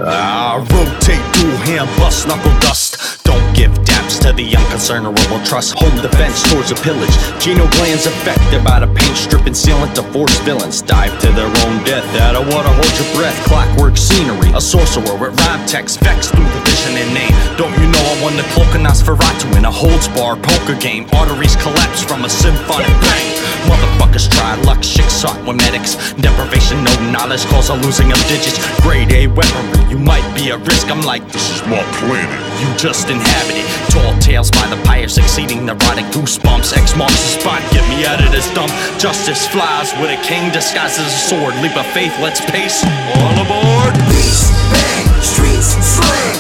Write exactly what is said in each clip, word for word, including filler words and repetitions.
Ah, rotate, dual hand, bust, knuckle dust. Don't give daps to the unconcerned or will trust. Home defense towards a pillage. Geno glands affected by the paint stripping sealant to force villains dive to their own death. I don't wanna hold your breath. Clockwork scenery, a sorcerer with rhyme text vexed through the vision and name. Don't you know I won the cloak of Nosferatu in a holds bar poker game? Arteries collapse from a symphonic bang. Motherfuckers try luck, shit sought with medics. Deprivation, no knowledge, cause a losing of digits. Grade A weaponry, you might be a risk. I'm like, this is my planet. You just inhabit it. Tall tales by the pyre, succeeding neurotic goosebumps. X marks the spot, get me out of this dump. Justice flies with a king disguised as a sword. Leap of faith, let's pace. All aboard. Beats, bang, streets, slang.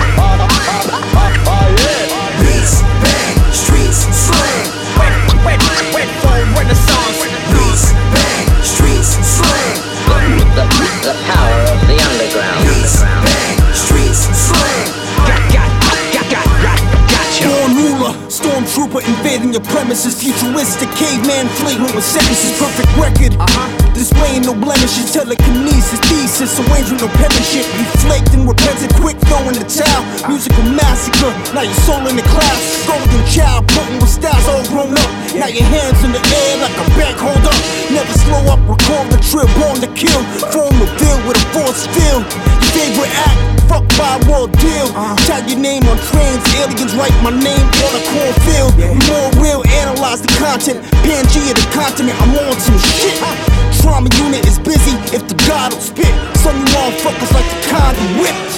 Beats, bang, streets, slang. Wet, wet, wet foam renaissance. Beats, bang, streets, slang. The, the power of the underground. Beats, bang, streets, slang. Got, got, got, got, got, gotcha. Born ruler, stormtrooper invading your premises. Futuristic caveman flagrant with sentences. Perfect record. Uh-huh. Displaying no blemishes, telekinesis, thesis, arrangement, no penmanship. You flaked and repented quick, throwing the towel. Musical massacre, now your soul in the clouds. Golden child, potent with styles all grown up. Now your hands in the air like a back hold up. Never slow up, record the trip, born to kill. Form revealed with a force field. Your favorite act, fuck by a world deal. Tag your name on trains, aliens write my name on a cornfield. We more real, analyze the content. Pangea the continent, I'm on some shit. Trauma unit is busy if the God will spit. Some you motherfuckers like the kind of whipped.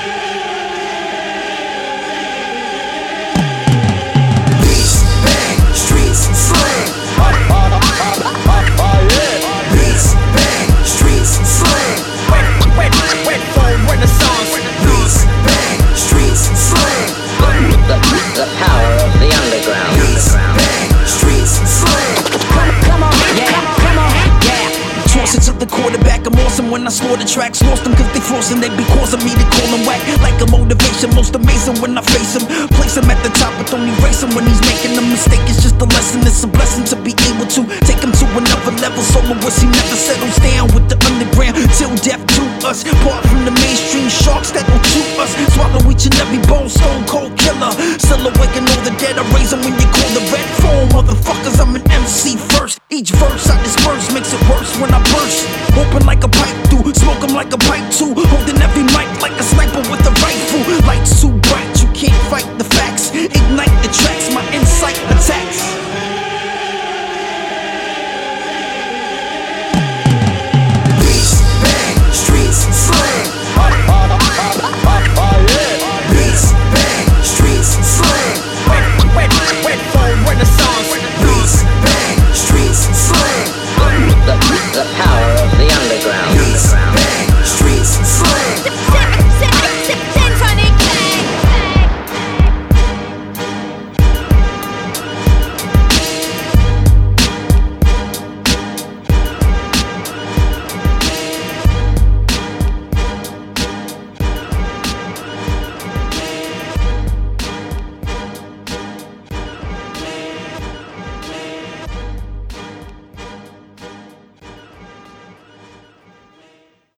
Beats, bang, streets, slang. Beats, bang, streets, slang. Wet, wet, wet foam renaissance. Beats, bang, streets, slang. The, the power of the underground. Beats, bang, streets, slang. Come, come on, yeah, come on, yeah. Toss it to the quarterback, I'm awesome when I score the tracks. Lost them cause they frozen, they be causing me to call them whack. Like a motivation, most amazing when I face him. Place him at the top, but don't erase him when he's making a mistake. It's just a lesson, it's a blessing to be able to take him to another level. Soloist, he never settles down with the underground till death to us. Part from the mainstream sharks that will chew us. Swallow each and every bone, stone cold killer. Still awaken all the dead, I raise them when you call the red phone. Motherfuckers, I'm an M C first. Each verse I disperse makes it worse when I burst. Open like a pipe through, smoke 'em like a pipe too.